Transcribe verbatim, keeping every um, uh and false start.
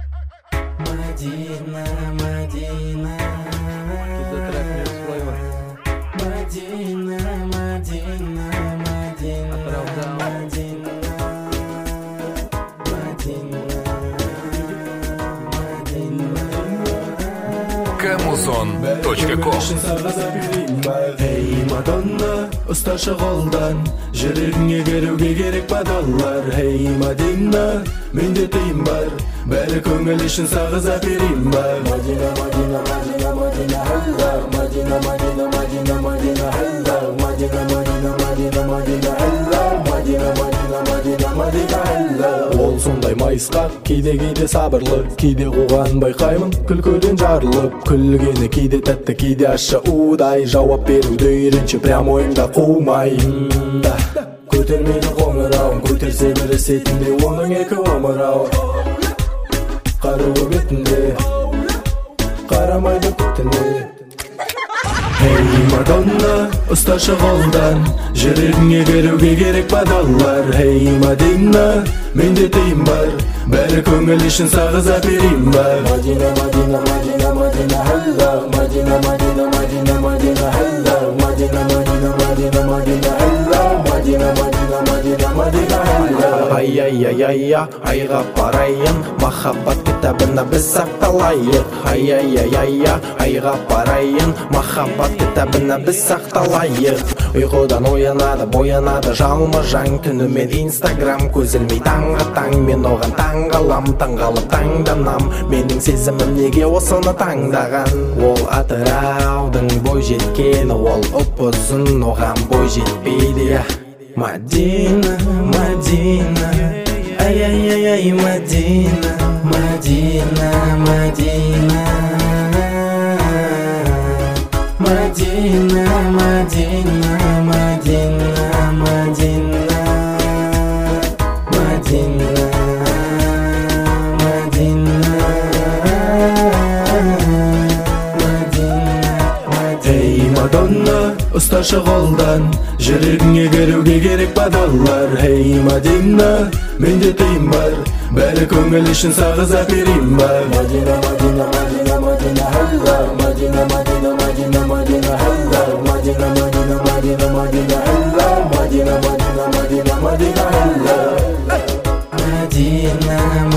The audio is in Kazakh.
Madina, Madina. Это трек не усвоил. Madina, Madina, Madina. Оправдал. Madina, Madina, Madina. Камузон точка ком. Эй, Мадонна, ұсташы қолдан, жүрегіңе керуге керек бадалар. Эй, Мадина, менде тыйым бар, бәрі көңіл үшін сағыз әперейін бар. Мадина, Мадина, Мадина, Мадина, хәлла. Мадина, Мадина, Мадина, Мадина, хәлла. Мадина, Мадина, Мадина, Мадина, хәлла. Мадина, Мадина, Мадина, Мадина, хәлла. Ол сондай майысқақ, кейде-кейде сабырлы, кейде қуған байқаймын, күлкіден жарылып. Күлгені кейде тәтті, кейде ащы удай, жауап беруді үйренші прям ойымда қумай. Да, көтермейді қоңырауын, көтерсе бірі сетінде оның екі омырауы. Қаруы бетінде, қарамайды күтіне. Эй, Мадонна, ұсташы қолдан, жүрегіңе керуге керек бадалар. Эй, Мадина, менде тыйым бар, бәрі көңіл үшін сағыз әперейін бар. Мадина, Мадина, Мадина, Мадина, хәлла. Мадина, Мадина, Мадина, Мадина, хәлла. Мадина, Мадина, Мадина, Мадина, хәлла. Мадина, Мадина, Мадина, Мадина, хәлла. Ай-яй-яй-яй, айға барайын, махаббат кітабына біз сақталайық. Ай-яй-яй-яй, айға барайын, махаббат кітабына біз сақталайық. Ұйқыдан оянады, боянады жалма-жан, түнімен инстаграм көзілмей таңға таң. Мен оған таңғалам, таңғалып таңданам, менің сезімім неге осыны таңдаған. Ол атыраудың бой жеткені, ол ұп-ұзын, оған бой жетпейді. Мадина, Мадина, ай-яй-яй-яй, Мадина, Мадина, Мадина. Мадина, Мадина, Мадина, Мадина. Мадина, Мадина, Мадина. Эй, Мадонна, ұсташы қолдан, жүрегіңе керуге керек бадалар. Эй, Мадина, менде тыйым бар, бәрі көңіл үшін сағыз әперейін бар. Мадина, Мадина, Мадина, Мадина, хәлла. Мадина, Мадина, Мадина, Мадина, хәлла. Мадина, Мадина, Мадина, Мадина, хәлла. Мадина, Мадина, Мадина, Мадина, хәлла. Мадина,